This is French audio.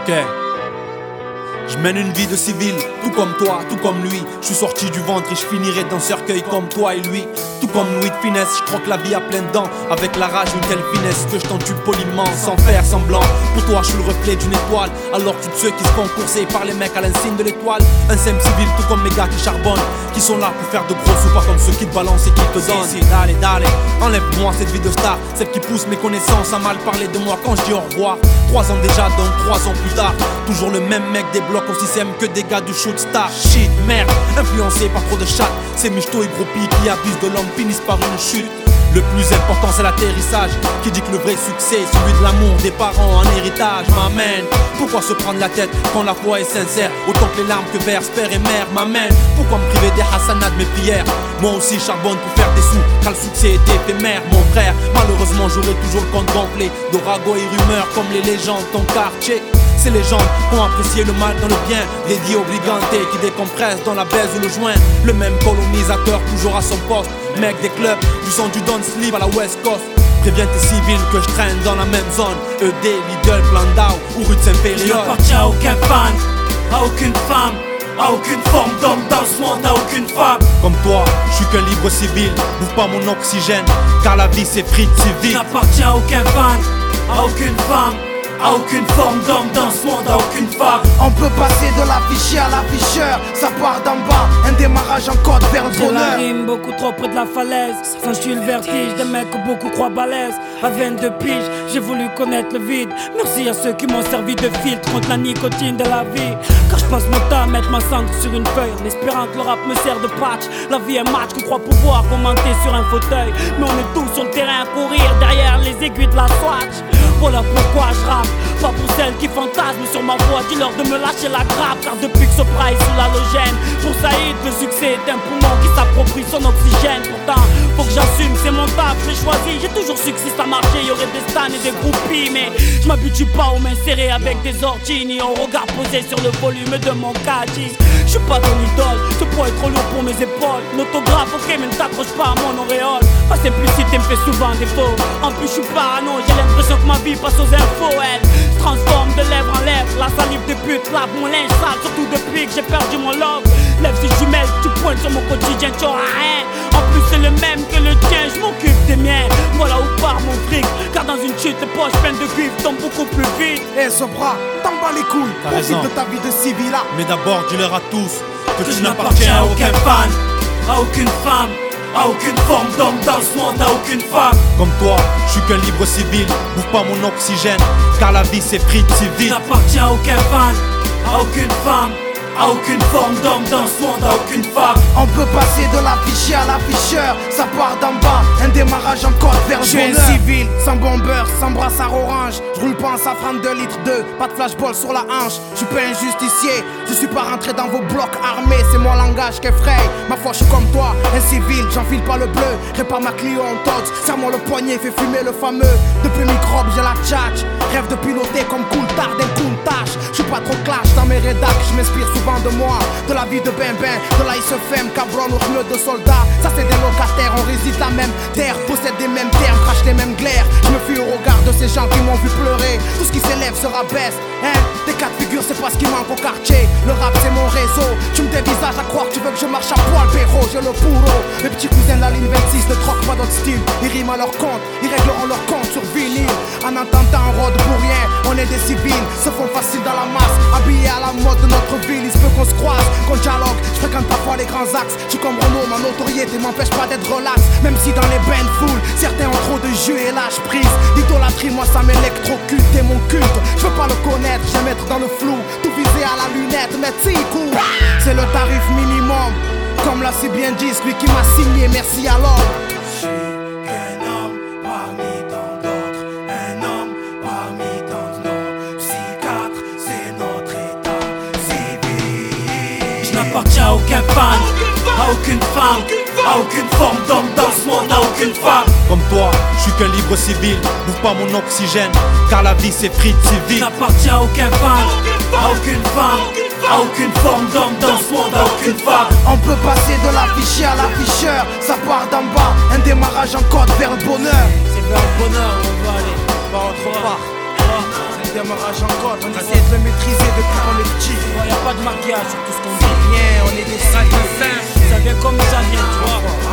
Ok. Je mène une vie de civil, tout comme toi, tout comme lui. Je suis sorti du ventre et je finirai dans le cercueil comme toi et lui. Tout comme Louis de finesse, je croque la vie à pleines dents. Avec la rage, une telle finesse que je t'entue poliment, sans faire semblant. Pour toi, je suis le reflet d'une étoile, alors tu de ceux qui se font courser par les mecs à l'insigne de l'étoile. Un simple civil, tout comme mes gars qui charbonnent, qui sont là pour faire de gros sous, pas comme ceux qui te balancent et qui te donnent. Allez, allez, enlève-moi cette vie de star, celle qui pousse mes connaissances à mal parler de moi quand je dis au revoir. 3 ans déjà, donc 3 ans plus tard, toujours le même mec des blocs aussi sème que des gars du shoot star. Shit, merde, influencé par trop de chat. Ces michtos et groupies qui abusent de l'homme finissent par une chute. Le plus important c'est l'atterrissage, qui dit que le vrai succès est celui de l'amour des parents en héritage. M'amène, pourquoi se prendre la tête quand la foi est sincère? Autant que les larmes que versent père et mère m'amènent. Pourquoi me priver des hasanats de mes prières? Moi aussi charbonne pour faire des sous, car le succès est éphémère mon frère. Malheureusement j'aurai toujours le compte gonflé de ragots et rumeurs comme les légendes de ton quartier. Ces légendes ont apprécié le mal dans le bien, dédié aux brigantés qui décompressent dans la baise ou le joint. Le même colonisateur toujours à son poste, mec des clubs, du son du Don Sleeve à la West Coast. Préviens tes civils que je traîne dans la même zone, ED, Lidl, Plandau ou rue de Saint-Période. Je n'appartiens à aucun fan, à aucune femme, à aucune forme d'homme dans ce monde, à aucune femme. Comme toi, je suis qu'un libre civil, bouffe pas mon oxygène, car la vie c'est frites civil. Je n'appartiens à aucun fan, à aucune femme, à aucune forme d'homme dans ce monde, à aucune femme. On peut passer de l'affiché à l'afficheur, ça part d'en bas, un démarrage en côte vers le J'ai la bonheur. rime beaucoup trop près de la falaise, sens-tu le vertige des mecs que beaucoup croient balèzes. À 22 piges, j'ai voulu connaître le vide. Merci à ceux qui m'ont servi de filtre contre la nicotine de la vie. Quand je passe mon temps à mettre ma cendre sur une feuille, en espérant que le rap me sert de patch. La vie est match qu'on croit pouvoir commenter sur un fauteuil, mais on est tous sur le terrain à courir derrière les aiguilles de la Swatch. Voilà pourquoi je rappe, pas pour celles qui fantasment sur ma voix. Dis-leur de me lâcher la grappe, car depuis que Sopra est sous l'halogène, pour Saïd le succès est un poumon qui s'approprie son oxygène. Pourtant faut que j'assume, c'est mon taf, j'ai choisi. J'ai toujours su que si ça marchait y'aurait des stans et des groupies, mais je m'habitue pas aux mains serrées avec des origines et au regard posé sur le volume de mon caddie. Je suis pas ton idole, ce poids est trop lourd pour mes épaules. L'autographe ok mais ne t'accroche pas à mon auréole. Ma simplicité me fait souvent défaut, en plus je suis parano, j'ai l'impression que ma vie passe aux infos. Elle se transforme de lèvre en lèvre, la salive des putes lave mon linge sale, surtout depuis que j'ai perdu mon love. Lève ces jumelles, tu pointes sur mon quotidien, tu auras rien. En plus c'est le même que le tien, je m'occupe des miens. Voilà où part mon fric, car dans une chute de poche pleine de cuivre tombe beaucoup plus vite. Eh Sopra, t'en bats les couilles, profite de ta vie de civil là. Mais d'abord dis-leur à tous que je n'appartiens à aucun fan, à aucune femme, à aucune forme d'homme dans ce monde, à aucune femme. Comme toi, je suis qu'un libre civil, bouffe pas mon oxygène, car la vie c'est frites Je civil. n'appartiens à aucun fan, à aucune femme, à aucune forme d'homme dans ce monde, à aucune femme. On peut passer de l'affiché à l'afficheur, ça part d'en bas, un démarrage en côte vers le bonheur. Je suis un civil, sans bombeur, sans brassard orange. Je roule pas en safran de litre 2, pas de flashball sur la hanche. Je suis pas un justicier, je suis pas rentré dans vos blocs armés. C'est mon langage qui effraie, ma foi je suis comme toi, un civil, j'enfile pas le bleu. Répare ma Clio en tots, serre-moi le poignet, fais fumer le fameux. Depuis microbe j'ai la tchatch, rêve de piloter comme Coulthard d'un Countach. Je suis pas trop clash dans mes rédacs, je m'inspire souvent de moi, de la vie de Bembin, de la ISFM, cabron au pneu de soldats. Ça c'est des locataires, on réside la même terre, possède des mêmes termes, crache les mêmes glaires. Je me fuis au regard de ces gens qui m'ont vu pleurer. Tout ce qui s'élève se rabaisse, hein. Des cas de figure c'est pas ce qui manque au quartier. Le rap c'est mon réseau, tu me dévisages à croire que tu veux que je marche à poil, péro, j'ai le bourreau. Mes petits cousins de la ligne 26 ne troquent pas d'autre style. Ils riment à leur compte, ils régleront leur compte sur vinyle. En entendant on rôde pour rien, on est des civils, se font facile dans la masse, habillés à la mode de notre ville. Il se peut qu'on se croise, qu'on dialogue, je fréquente parfois les grands axes. Je suis comme Renault, ma notoriété m'empêche pas d'être relax. Même si dans les bains de foule, certains ont trop de jus et lâche prise. L'idolâtrie, moi ça m'électrocute, t'es mon culte. Je veux pas le connaître, j'aime être dans le flou, tout visé à la lunette, mais coup. C'est le tarif minimum, comme l'a si bien dit celui qui m'a signé, merci alors. Je n'appartiens à aucun fan, à aucune femme, à aucune forme d'homme dans ce monde, à aucune femme. Comme toi, je suis qu'un libre civil, bouffe pas mon oxygène, car la vie c'est frites civil. Je n'appartiens à aucun fan, à aucune femme, à aucune forme d'homme dans ce monde, à aucune femme. On peut passer de l'affiché à l'afficheur, ça part d'en bas, un démarrage en côte vers le bonheur. C'est vers le bonheur on va aller, pas autre part. C'est un me rage encore. On essaie de le maîtriser depuis qu'on est petit. Y'a pas de maquillage sur tout ce qu'on dit. Rien, on est des Ça vient comme ça vient, tu vois.